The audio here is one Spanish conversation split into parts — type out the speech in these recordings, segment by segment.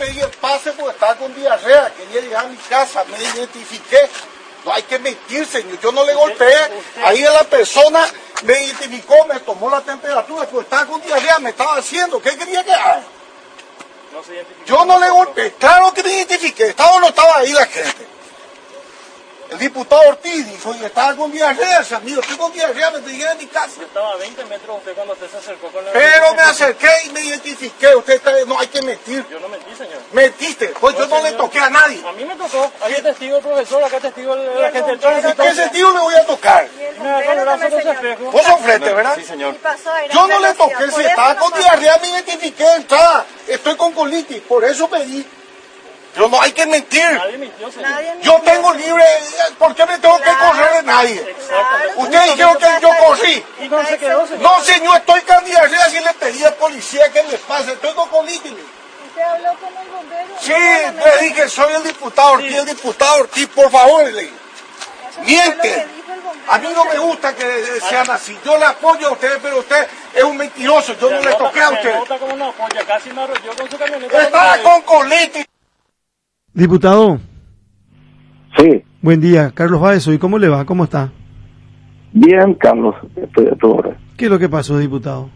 pedí el pase porque estaba con diarrea, quería llegar a mi casa, me identifiqué. No hay que mentir, señor, yo no le golpeé, ahí la persona me identificó, me tomó la temperatura, porque estaba con diarrea, me estaba haciendo, ¿qué quería que haga? Yo no le golpeé, claro que me identifiqué, ¿estaba o no estaba ahí la gente? El diputado Ortiz dijo, y estaba con diarrea, amigo, estoy con diarrea, me llegué a mi casa. Yo estaba a 20 metros usted cuando usted se acercó con la... Pero me acerqué y me identifiqué, usted está, no hay que mentir. Yo no mentí, señor. Mentiste, pues yo no le toqué a nadie. A mí me tocó, ahí el testigo el profesor, acá testigo la gente del tránsito. ¿Qué sentido le voy a tocar? Me agarró el brazo con su espejo. Vos sos frente, ¿verdad? Sí, señor. Yo no le toqué, si estaba con diarrea me identifiqué, entrada, estoy con colitis, por eso pedí. Pero no hay que mentir. Nadie mintió, señor. Yo tengo libre, ¿por qué me tengo que correr de nadie? Exactamente. Ustedes dijeron que yo corrí. ¿Y no se quedó, señor? No, señor, estoy con diarrea, si le pedí al policía que me pase, estoy con colitis. ¿Usted habló con el bombero? Sí, le dije, soy el diputado Ortiz, el diputado Ortiz, por favor, le dije. Miente. A mí no me gusta que sean así. Yo le apoyo a usted, pero usted es un mentiroso. Yo no le toqué a usted. Me nota como una polla, casi me arrolló con su camioneta. Estaba con colitis. Diputado, Sí, buen día. Carlos Baez, ¿y cómo le va? ¿Cómo está? bien, Carlos, estoy a tu hora. ¿Qué es lo que pasó, diputado?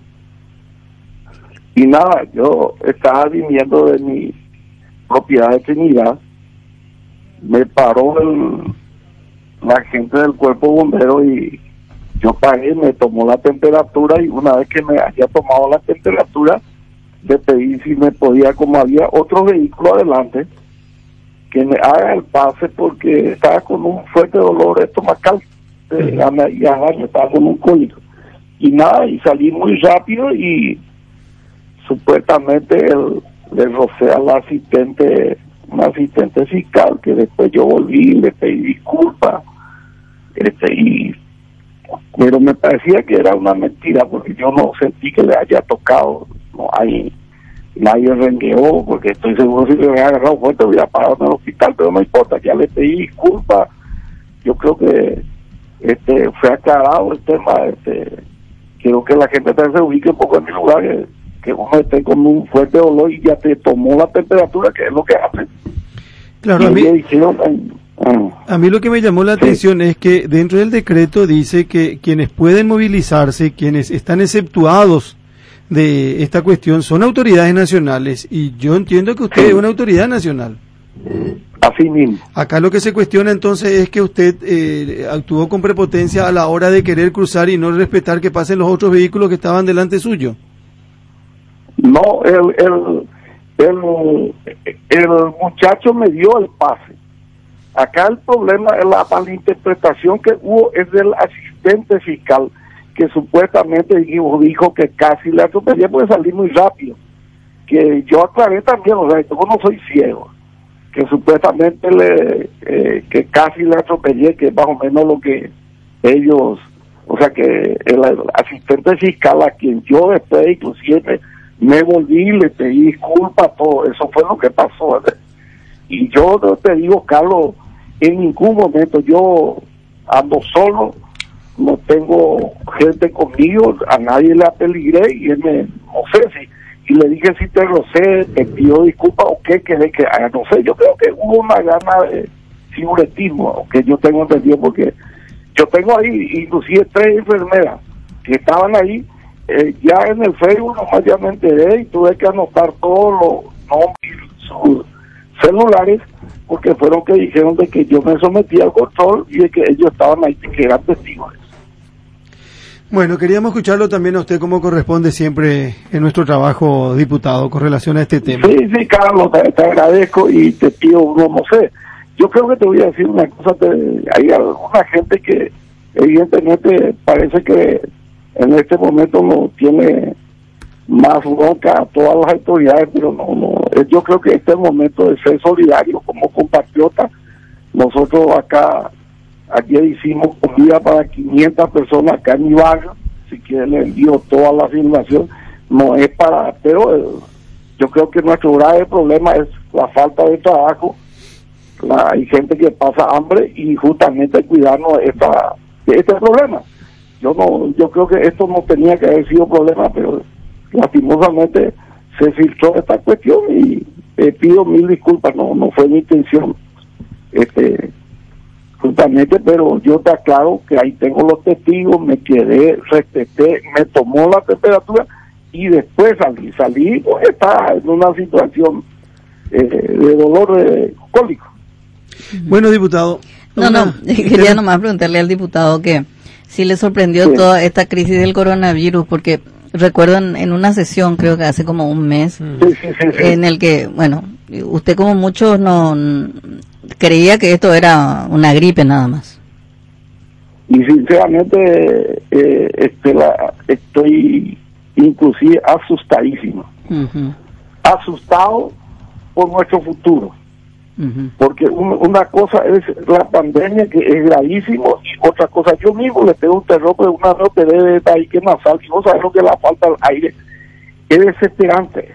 Y nada, yo estaba viniendo de mi propiedad de Trinidad, me paró la gente del cuerpo bombero y yo pagué, me tomó la temperatura y una vez que me había tomado la temperatura, le pedí si me podía, como había otro vehículo adelante, que me haga el pase porque estaba con un fuerte dolor estomacal y además estaba con un cólico. Y nada, y salí muy rápido y supuestamente le rocé a la asistente, una asistente fiscal, que después yo volví y le pedí disculpas, pero me parecía que era una mentira porque yo no sentí que le haya tocado, no hay nadie rengueó, porque estoy seguro que si me hubiera agarrado fuerte hubiera parado en el hospital, pero no importa, ya le pedí disculpas. Yo creo que fue aclarado el tema. Quiero que la gente también se ubique un poco en mi lugar, que uno esté con un fuerte dolor y ya te tomó la temperatura, que es lo que hace. Claro, a mí lo que me llamó la atención es que dentro del decreto dice que quienes pueden movilizarse, quienes están exceptuados de esta cuestión, son autoridades nacionales, y yo entiendo que usted es una autoridad nacional. Así mismo. Acá lo que se cuestiona entonces es que usted actuó con prepotencia a la hora de querer cruzar y no respetar que pasen los otros vehículos que estaban delante suyo. No, el muchacho me dio el pase. Acá el problema es la malinterpretación que hubo es del asistente fiscal, que supuestamente dijo que casi le atropellé porque salí muy rápido. Que yo aclaré también, o sea, yo no soy ciego, que supuestamente que casi le atropellé, que es más o menos lo que ellos, o sea, que el asistente fiscal a quien yo después inclusive me volví y le pedí disculpas, todo eso fue lo que pasó. Y yo te digo, Carlos, en ningún momento yo ando solo, no tengo gente conmigo, a nadie le apeligré y él no sé si, y le dije si te rocé, te pido disculpas o qué querés que haga, no sé, yo creo que hubo una gana de figuretismo, que yo tengo entendido, porque yo tengo ahí inclusive 3 enfermeras que estaban ahí, ya en el Facebook nomás ya me enteré y tuve que anotar todos los nombres y sus celulares, porque fueron que dijeron de que yo me sometí al control y de que ellos estaban ahí, que eran testigos. Bueno, queríamos escucharlo también a usted como corresponde siempre en nuestro trabajo, diputado, con relación a este tema. Sí, Carlos, te agradezco y te pido, no sé, yo creo que te voy a decir una cosa, hay alguna gente que evidentemente parece que en este momento no tiene más bronca a todas las autoridades, pero no, yo creo que este es el momento de ser solidario como compatriotas. Nosotros aquí hicimos comida para 500 personas acá en mi barrio, si quieren le envío toda la afirmación, no es para, pero yo creo que nuestro grave problema es la falta de trabajo, hay gente que pasa hambre y justamente cuidarnos de este problema. Yo creo que esto no tenía que haber sido problema, pero lastimosamente se filtró esta cuestión y pido 1000 disculpas, no fue mi intención, justamente, pero yo te aclaro que ahí tengo los testigos, me quedé, respeté, me tomó la temperatura y después salí, pues está en una situación de dolor cólico. Bueno, diputado. Quería nomás preguntarle al diputado que si le sorprendió toda esta crisis del coronavirus, porque recuerdo en una sesión, creo que hace como un mes, en el que, bueno, usted como muchos no creía que esto era una gripe nada más. Y sinceramente estoy inclusive asustadísimo. Asustado por nuestro futuro. Porque una cosa es la pandemia, que es gravísimo, y otra cosa, yo mismo le tengo un terror de una OPD de tabique nasal, y vos sabés lo que la falta al aire es desesperante.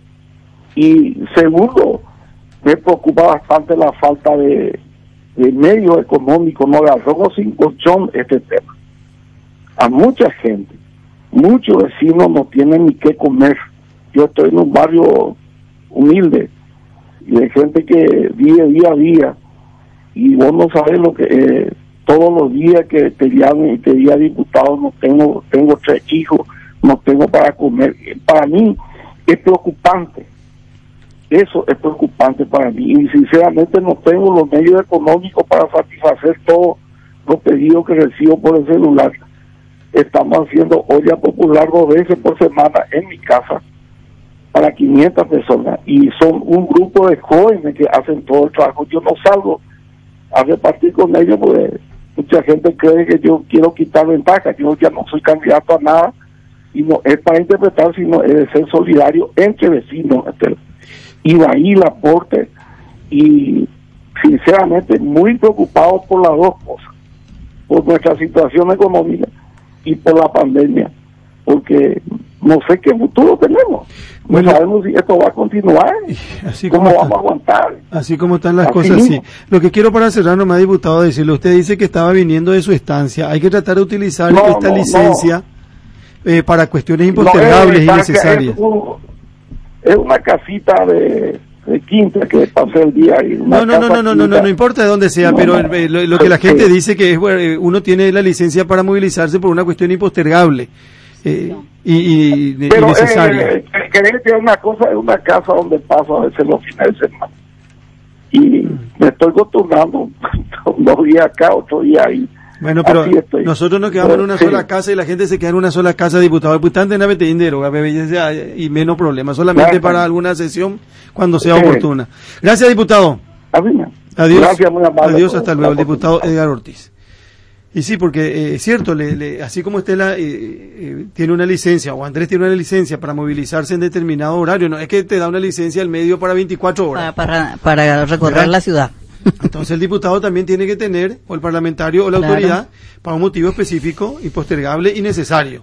Y segundo, me preocupa bastante la falta de medios económicos, no agarró sin colchón este tema. A mucha gente, muchos vecinos no tienen ni qué comer. Yo estoy en un barrio humilde, y de gente que vive día a día, y vos no sabés lo que todos los días que te llaman y te digan, diputado, no tengo 3 hijos, no tengo para comer. Para mí es preocupante, eso es preocupante para mí, y sinceramente no tengo los medios económicos para satisfacer todos los pedidos que recibo por el celular. Estamos haciendo olla popular 2 veces por semana en mi casa para 500 personas, y son un grupo de jóvenes que hacen todo el trabajo. Yo no salgo a repartir con ellos porque mucha gente cree que yo quiero quitar ventaja. Yo ya no soy candidato a nada, y no es para interpretar, sino es de ser solidario entre vecinos. Y de ahí el aporte, y sinceramente muy preocupado por las dos cosas, por nuestra situación económica y por la pandemia, porque no sé qué futuro tenemos. No sabemos si esto va a continuar, así cómo vamos a aguantar. Así como están las cosas, sí. Lo que quiero para cerrar nomás, diputado, decirle, usted dice que estaba viniendo de su estancia, hay que tratar de utilizar esta licencia para cuestiones impostergables y necesarias. Es una casita de quinta que pasé el día ahí. No importa de dónde sea, pero lo que la gente dice que es, uno tiene la licencia para movilizarse por una cuestión impostergable. Y necesaria. Querer que una cosa es una casa donde paso a veces los fines de semana, y me estoy acostumbrando, 2 días acá, 8 días ahí. Bueno, pero nosotros nos quedamos en una sola casa y la gente se queda en una sola casa, diputado. Y menos problemas, solamente para alguna sesión cuando sea oportuna. Gracias, diputado. Adiós. Gracias, muy amable. Adiós, hasta luego, el diputado Edgar Ortiz. Y sí, porque es cierto, así como Estela tiene una licencia, o Andrés tiene una licencia para movilizarse en determinado horario, no es que te da una licencia al medio para 24 horas. Para recorrer la ciudad. Entonces el diputado también tiene que tener, o el parlamentario o la autoridad, para un motivo específico, impostergable y necesario.